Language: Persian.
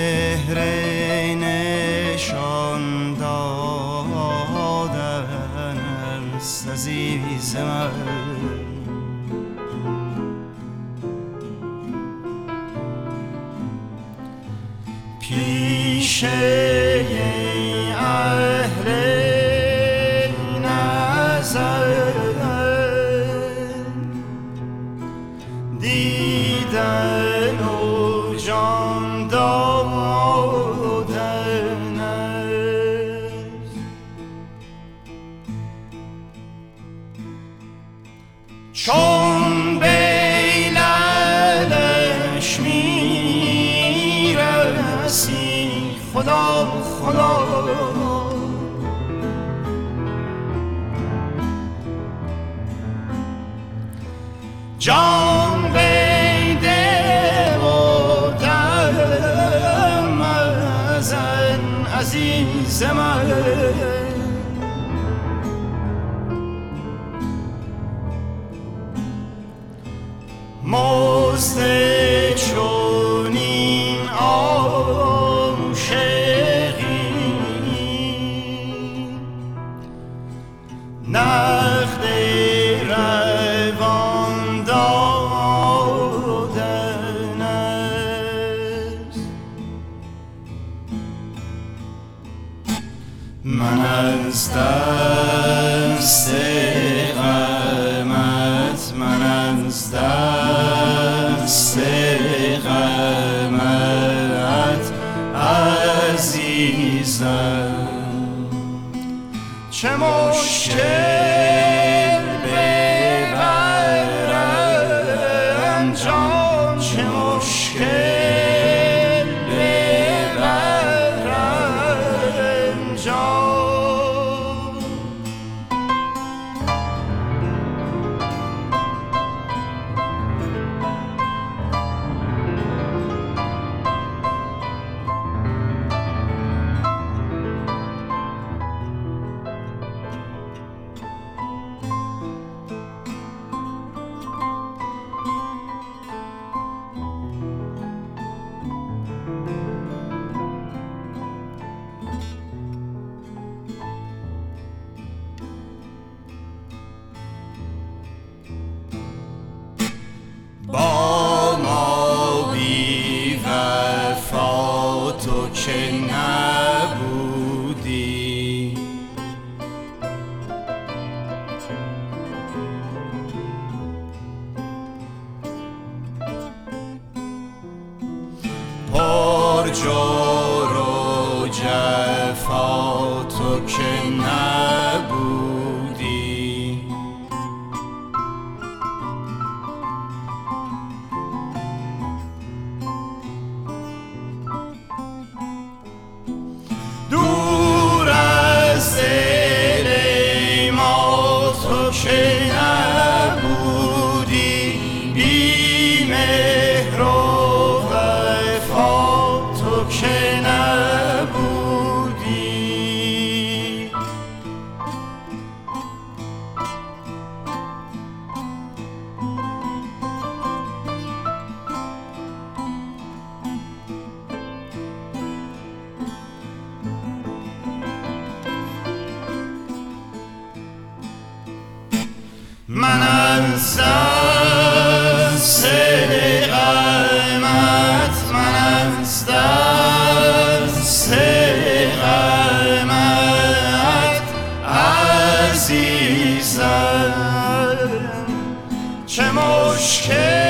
چهره نشان دادن است عزیز من. پیش اهل نظر دیدن و جان دادن است. چون بیلالش میرسی خدا خدا جان بیده و دم ازن عزیز من. مزد چونین عاشقی نقد روان دادن است. من از دست غمت، من از دست غمت عزیزم، چه مشکل ببرم جان، چه مشکل ببرم جان. با ما بی وفا تو که نبودی، پر جور و جفا تو که نبودی. دور از دل ما تو که نبودی، بی مهر و وفا تو که نبودی. من از دست غمت، من از دست غمت عزیزم، چه مشکل